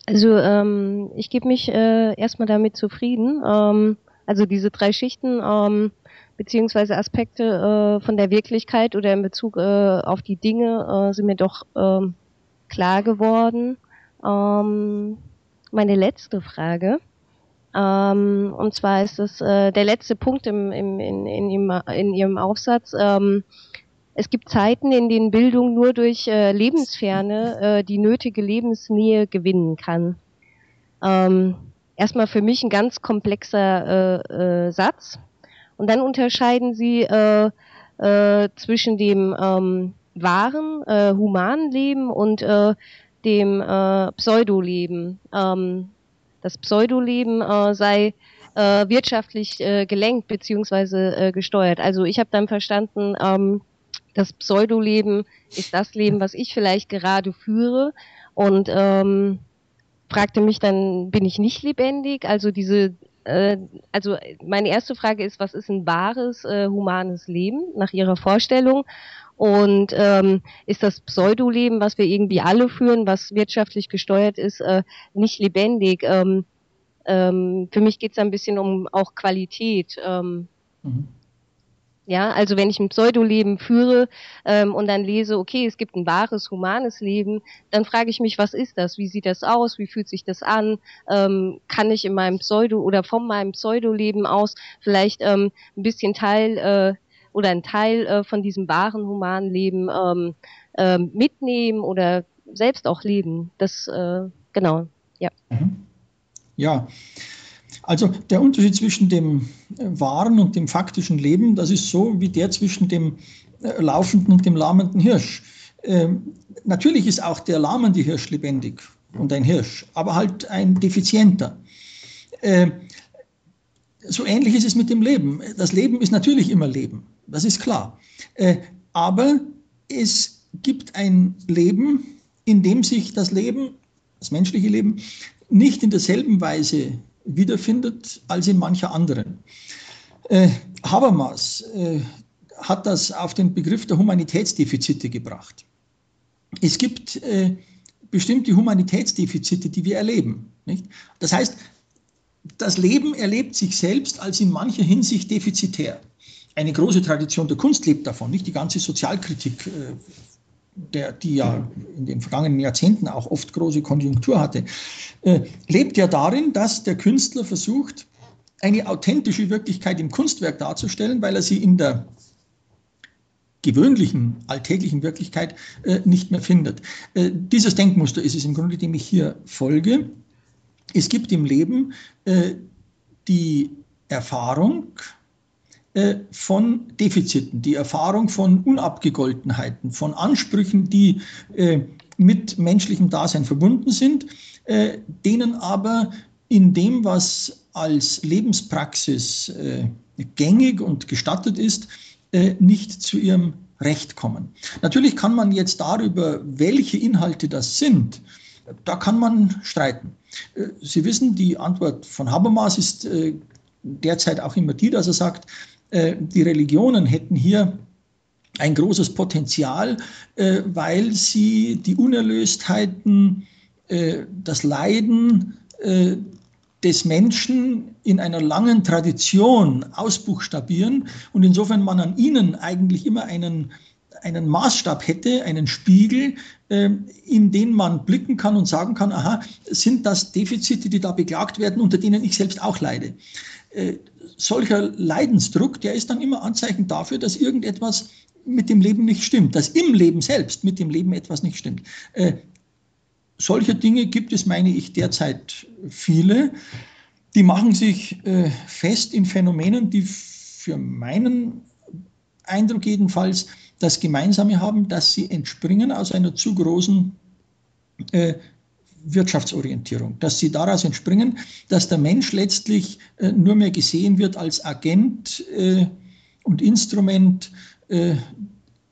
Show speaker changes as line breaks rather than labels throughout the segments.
Also ich gebe mich erstmal damit zufrieden. Also diese drei Schichten beziehungsweise Aspekte von der Wirklichkeit oder in Bezug auf die Dinge sind mir doch klar geworden. Ähm, Meine letzte Frage. Und zwar ist es der letzte Punkt in Ihrem Aufsatz. Es gibt Zeiten, in denen Bildung nur durch Lebensferne die nötige Lebensnähe gewinnen kann. Erstmal für mich ein ganz komplexer Satz. Und dann unterscheiden sie zwischen dem wahren, humanen Leben und dem Pseudoleben. Das Pseudoleben sei wirtschaftlich gelenkt beziehungsweise gesteuert. Also ich habe dann verstanden, das Pseudoleben ist das Leben, was ich vielleicht gerade führe und fragte mich dann, bin ich nicht lebendig? Also meine erste Frage ist, was ist ein wahres, humanes Leben nach Ihrer Vorstellung? Und ist das Pseudoleben, was wir irgendwie alle führen, was wirtschaftlich gesteuert ist, nicht lebendig? Für mich geht es ein bisschen um auch Qualität.
Mhm.
Ja, also wenn ich ein Pseudoleben führe und dann lese, okay, es gibt ein wahres, humanes Leben, dann frage ich mich, was ist das? Wie sieht das aus? Wie fühlt sich das an? Kann ich in meinem Pseudo oder von meinem Pseudoleben aus vielleicht ein bisschen Teil oder ein Teil von diesem wahren, humanen Leben mitnehmen oder selbst auch leben? Genau, ja.
Mhm. Ja, also der Unterschied zwischen dem wahren und dem faktischen Leben, das ist so wie der zwischen dem laufenden und dem lahmenden Hirsch. Natürlich ist auch der lahmende Hirsch lebendig und ein Hirsch, aber halt ein defizienter. Äh, so ähnlich ist es mit dem Leben. Das Leben ist natürlich immer Leben, das ist klar. Aber es gibt ein Leben, in dem sich das Leben, das menschliche Leben, nicht in derselben Weise wiederfindet als in mancher anderen. Habermas hat das auf den Begriff der Humanitätsdefizite gebracht. Es gibt bestimmte Humanitätsdefizite, die wir erleben. Nicht? Das heißt, das Leben erlebt sich selbst als in mancher Hinsicht defizitär. Eine große Tradition der Kunst lebt davon, nicht die ganze Sozialkritik, die ja in den vergangenen Jahrzehnten auch oft große Konjunktur hatte, lebt ja darin, dass der Künstler versucht, eine authentische Wirklichkeit im Kunstwerk darzustellen, weil er sie in der gewöhnlichen, alltäglichen Wirklichkeit nicht mehr findet. Dieses Denkmuster ist es im Grunde, dem ich hier folge. Es gibt im Leben die Erfahrung von Defiziten, die Erfahrung von Unabgegoltenheiten, von Ansprüchen, die mit menschlichem Dasein verbunden sind, denen aber in dem, was als Lebenspraxis gängig und gestattet ist, nicht zu ihrem Recht kommen. Natürlich kann man jetzt darüber, welche Inhalte das sind, da kann man streiten. Sie wissen, die Antwort von Habermas ist derzeit auch immer die, dass er sagt, die Religionen hätten hier ein großes Potenzial, weil sie die Unerlöstheiten, das Leiden des Menschen in einer langen Tradition ausbuchstabieren und insofern man an ihnen eigentlich immer einen Maßstab hätte, einen Spiegel, in den man blicken kann und sagen kann, aha, sind das Defizite, die da beklagt werden, unter denen ich selbst auch leide. Solcher Leidensdruck, der ist dann immer Anzeichen dafür, dass irgendetwas mit dem Leben nicht stimmt, dass im Leben selbst mit dem Leben etwas nicht stimmt. Solche Dinge gibt es, meine ich, derzeit viele. Die machen sich fest in Phänomenen, die für meinen Eindruck jedenfalls das Gemeinsame haben, dass sie entspringen aus einer zu großen Wirtschaftsorientierung, dass sie daraus entspringen, dass der Mensch letztlich nur mehr gesehen wird als Agent und Instrument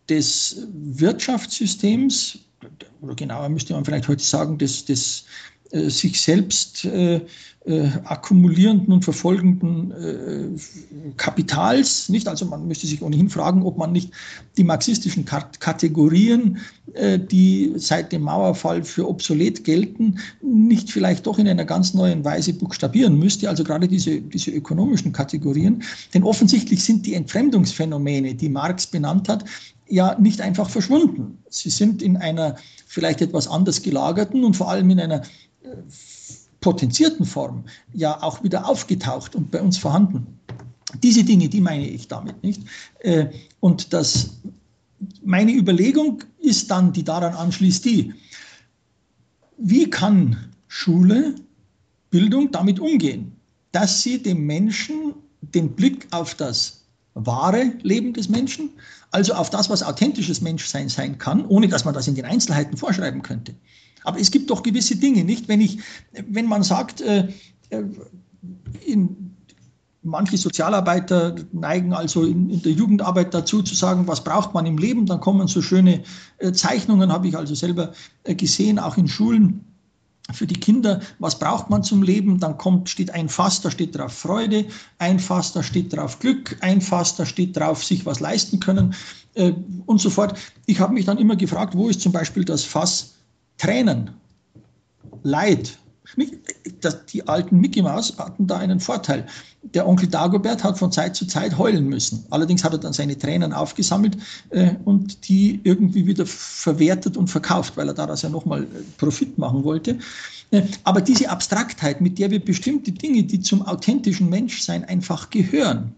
des Wirtschaftssystems, oder genauer müsste man vielleicht heute sagen, des sich selbst akkumulierenden und verfolgenden Kapitals, nicht? Also man müsste sich ohnehin fragen, ob man nicht die marxistischen Kategorien, die seit dem Mauerfall für obsolet gelten, nicht vielleicht doch in einer ganz neuen Weise buchstabieren müsste, also gerade diese ökonomischen Kategorien. Denn offensichtlich sind die Entfremdungsphänomene, die Marx benannt hat, ja nicht einfach verschwunden. Sie sind in einer vielleicht etwas anders gelagerten und vor allem in einer potenzierten Form ja auch wieder aufgetaucht und bei uns vorhanden. Diese Dinge, die meine ich damit, nicht? Und meine Überlegung ist dann, die daran anschließt, wie kann Schule, Bildung damit umgehen, dass sie dem Menschen den Blick auf das wahre Leben des Menschen, also auf das, was authentisches Menschsein sein kann, ohne dass man das in den Einzelheiten vorschreiben könnte. Aber es gibt doch gewisse Dinge, nicht? Wenn man sagt, manche Sozialarbeiter neigen also in der Jugendarbeit dazu zu sagen, was braucht man im Leben, dann kommen so schöne Zeichnungen, habe ich also selber gesehen, auch in Schulen für die Kinder, was braucht man zum Leben, dann steht ein Fass, da steht drauf Freude, ein Fass, da steht drauf Glück, ein Fass, da steht drauf sich was leisten können und so fort. Ich habe mich dann immer gefragt, wo ist zum Beispiel das Fass Tränen, Leid. Die alten Mickey Maus hatten da einen Vorteil. Der Onkel Dagobert hat von Zeit zu Zeit heulen müssen. Allerdings hat er dann seine Tränen aufgesammelt und die irgendwie wieder verwertet und verkauft, weil er daraus ja nochmal Profit machen wollte. Aber diese Abstraktheit, mit der wir bestimmte Dinge, die zum authentischen Menschsein einfach gehören,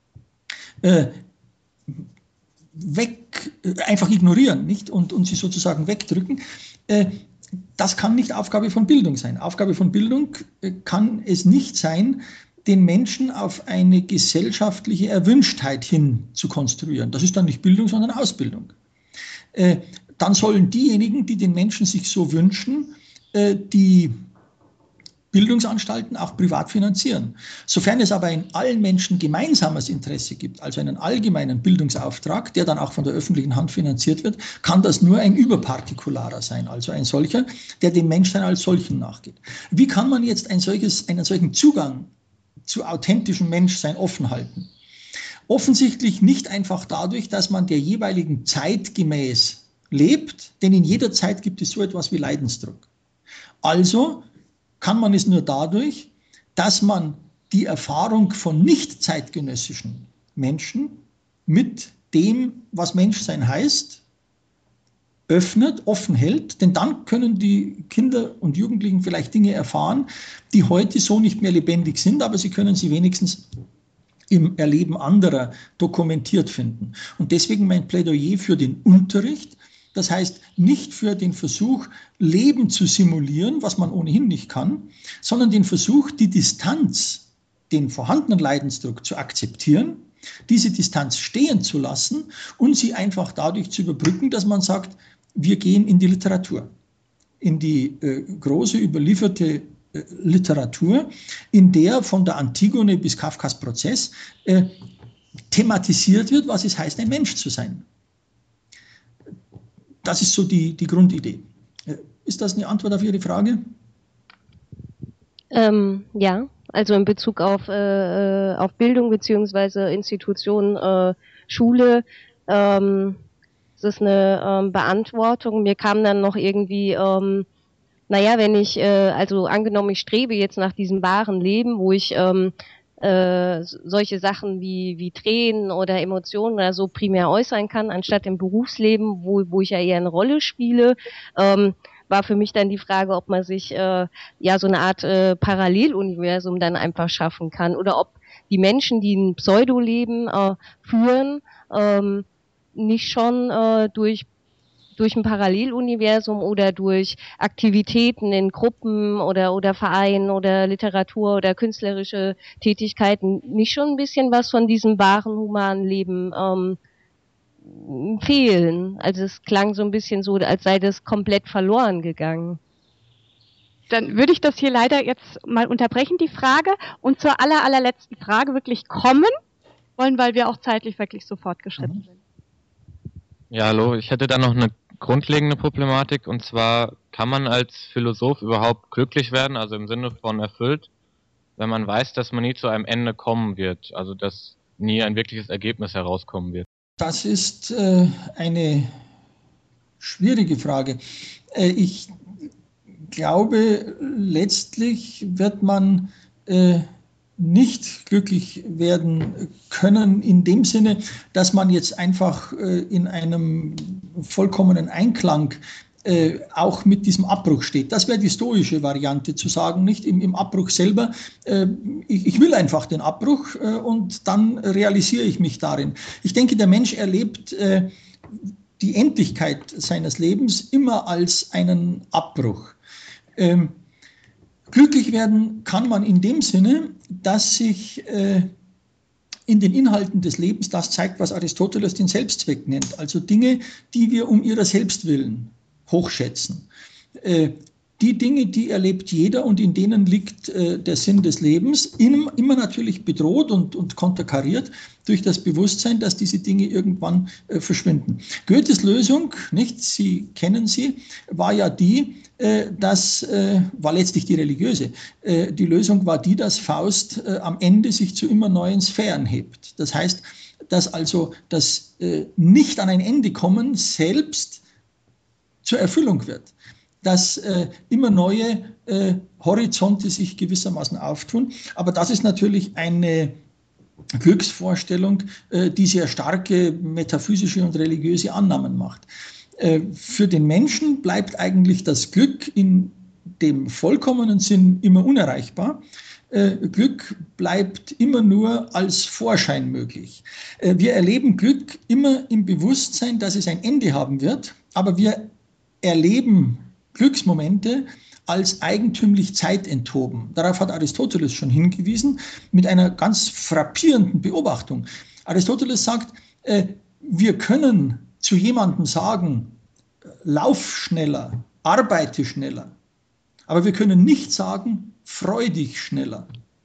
einfach ignorieren, nicht? Und sie sozusagen wegdrücken, das kann nicht Aufgabe von Bildung sein. Aufgabe von Bildung kann es nicht sein, den Menschen auf eine gesellschaftliche Erwünschtheit hin zu konstruieren. Das ist dann nicht Bildung, sondern Ausbildung. Dann sollen diejenigen, die den Menschen sich so wünschen, die Bildungsanstalten auch privat finanzieren. Sofern es aber in allen Menschen gemeinsames Interesse gibt, also einen allgemeinen Bildungsauftrag, der dann auch von der öffentlichen Hand finanziert wird, kann das nur ein überpartikularer sein, also ein solcher, der dem Menschsein als solchen nachgeht. Wie kann man jetzt einen solchen Zugang zu authentischem Menschsein offen halten? Offensichtlich nicht einfach dadurch, dass man der jeweiligen Zeit gemäß lebt, denn in jeder Zeit gibt es so etwas wie Leidensdruck. Also kann man es nur dadurch, dass man die Erfahrung von nicht zeitgenössischen Menschen mit dem, was Menschsein heißt, öffnet, offen hält, denn dann können die Kinder und Jugendlichen vielleicht Dinge erfahren, die heute so nicht mehr lebendig sind, aber sie können sie wenigstens im Erleben anderer dokumentiert finden. Und deswegen mein Plädoyer für den Unterricht, das heißt nicht für den Versuch, Leben zu simulieren, was man ohnehin nicht kann, sondern den Versuch, die Distanz, den vorhandenen Leidensdruck zu akzeptieren, diese Distanz stehen zu lassen und sie einfach dadurch zu überbrücken, dass man sagt, wir gehen in die Literatur, in die große überlieferte Literatur, in der von der Antigone bis Kafkas Prozess thematisiert wird, was es heißt, ein Mensch zu sein. Das ist so die Grundidee. Ist das eine Antwort auf Ihre Frage?
Ja, also in Bezug auf Bildung beziehungsweise Institutionen, Schule, es ist eine Beantwortung. Mir kam dann noch irgendwie, wenn ich, also angenommen, ich strebe jetzt nach diesem wahren Leben, wo ich solche Sachen wie Tränen oder Emotionen oder so primär äußern kann, anstatt im Berufsleben, wo ich ja eher eine Rolle spiele, war für mich dann die Frage, ob man sich so eine Art Paralleluniversum dann einfach schaffen kann oder ob die Menschen, die ein Pseudoleben führen, nicht schon durch ein Paralleluniversum oder durch Aktivitäten in Gruppen oder Vereinen oder Literatur oder künstlerische Tätigkeiten nicht schon ein bisschen was von diesem wahren humanen Leben fehlen. Also es klang so ein bisschen so, als sei das komplett verloren gegangen.
Dann würde ich das hier leider jetzt mal unterbrechen, die Frage, und zur allerletzten Frage wirklich kommen wollen, weil wir auch zeitlich wirklich so fortgeschritten sind.
Ja, hallo, ich hätte da noch eine grundlegende Problematik, und zwar, kann man als Philosoph überhaupt glücklich werden, also im Sinne von erfüllt, wenn man weiß, dass man nie zu einem Ende kommen wird, also dass nie ein wirkliches Ergebnis herauskommen wird?
Das ist eine schwierige Frage. Ich glaube, letztlich wird man nicht glücklich werden können in dem Sinne, dass man jetzt einfach in einem vollkommenen Einklang auch mit diesem Abbruch steht. Das wäre die stoische Variante, zu sagen, nicht im Abbruch selber, ich will einfach den Abbruch und dann realisiere ich mich darin. Ich denke, der Mensch erlebt die Endlichkeit seines Lebens immer als einen Abbruch. Glücklich werden kann man in dem Sinne, dass sich in den Inhalten des Lebens das zeigt, was Aristoteles den Selbstzweck nennt. Also Dinge, die wir um ihrer selbst willen hochschätzen. Die Dinge, die erlebt jeder und in denen liegt der Sinn des Lebens, immer natürlich bedroht und konterkariert durch das Bewusstsein, dass diese Dinge irgendwann verschwinden. Goethes Lösung, nicht, Sie kennen sie, war ja die, war letztlich die religiöse. Die Lösung war die, dass Faust am Ende sich zu immer neuen Sphären hebt. Das heißt, dass also das nicht an ein Ende kommen selbst zur Erfüllung wird. Dass immer neue Horizonte sich gewissermaßen auftun. Aber das ist natürlich eine Glücksvorstellung, die sehr starke metaphysische und religiöse Annahmen macht. Für den Menschen bleibt eigentlich das Glück in dem vollkommenen Sinn immer unerreichbar. Glück bleibt immer nur als Vorschein möglich. Wir erleben Glück immer im Bewusstsein, dass es ein Ende haben wird, aber wir erleben Glücksmomente als eigentümlich zeitenthoben. Darauf hat Aristoteles schon hingewiesen mit einer ganz frappierenden Beobachtung. Aristoteles sagt, wir können zu jemandem sagen, lauf schneller, arbeite schneller, aber wir können nicht sagen, freu dich schneller.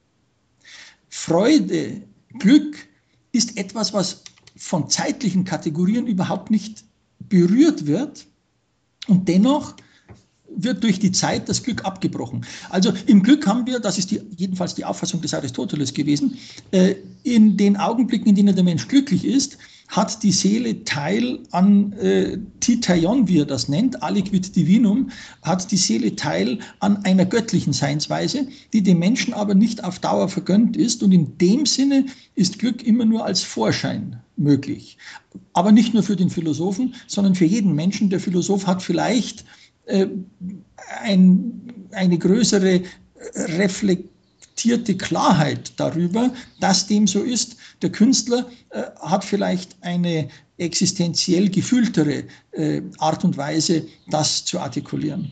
Freude, Glück ist etwas, was von zeitlichen Kategorien überhaupt nicht berührt wird und dennoch wird durch die Zeit das Glück abgebrochen. Also im Glück haben wir, das ist jedenfalls die Auffassung des Aristoteles gewesen, in den Augenblicken, in denen der Mensch glücklich ist, hat die Seele Teil an Titheion, wie er das nennt, aliquid divinum, hat die Seele Teil an einer göttlichen Seinsweise, die dem Menschen aber nicht auf Dauer vergönnt ist. Und in dem Sinne ist Glück immer nur als Vorschein möglich. Aber nicht nur für den Philosophen, sondern für jeden Menschen. Der Philosoph hat vielleicht eine größere reflektierte Klarheit darüber, dass dem so ist. Der Künstler hat vielleicht eine existenziell gefühltere Art und Weise, das zu artikulieren.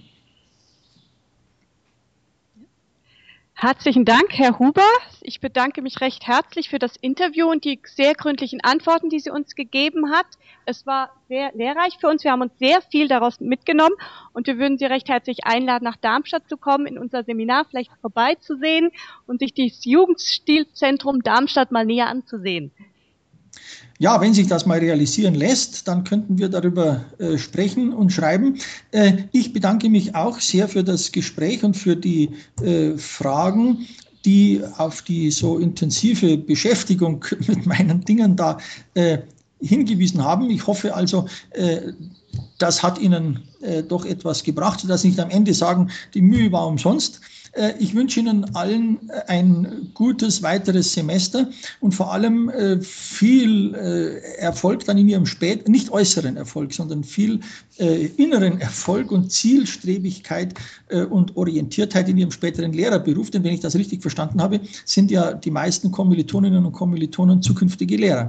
Herzlichen Dank, Herr Huber. Ich bedanke mich recht herzlich für das Interview und die sehr gründlichen Antworten, die Sie uns gegeben hat. Es war sehr lehrreich für uns. Wir haben uns sehr viel daraus mitgenommen und wir würden Sie recht herzlich einladen, nach Darmstadt zu kommen, in unser Seminar vielleicht vorbeizusehen und sich das Jugendstilzentrum Darmstadt mal näher anzusehen.
Ja, wenn sich das mal realisieren lässt, dann könnten wir darüber sprechen und schreiben. Ich bedanke mich auch sehr für das Gespräch und für die Fragen, die auf die so intensive Beschäftigung mit meinen Dingen da hingewiesen haben. Ich hoffe also, das hat Ihnen doch etwas gebracht, sodass Sie nicht am Ende sagen, die Mühe war umsonst. Ich wünsche Ihnen allen ein gutes weiteres Semester und vor allem viel Erfolg dann in Ihrem nicht äußeren Erfolg, sondern viel inneren Erfolg und Zielstrebigkeit und Orientiertheit in Ihrem späteren Lehrerberuf. Denn wenn ich das richtig verstanden habe, sind ja die meisten Kommilitoninnen und Kommilitonen zukünftige Lehrer.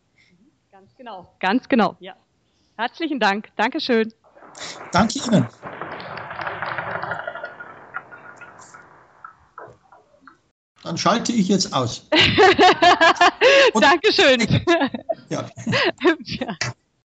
Ganz genau, ja. Herzlichen Dank. Dankeschön.
Danke Ihnen. Dann schalte ich jetzt aus.
Dankeschön.
Ja.
Ja.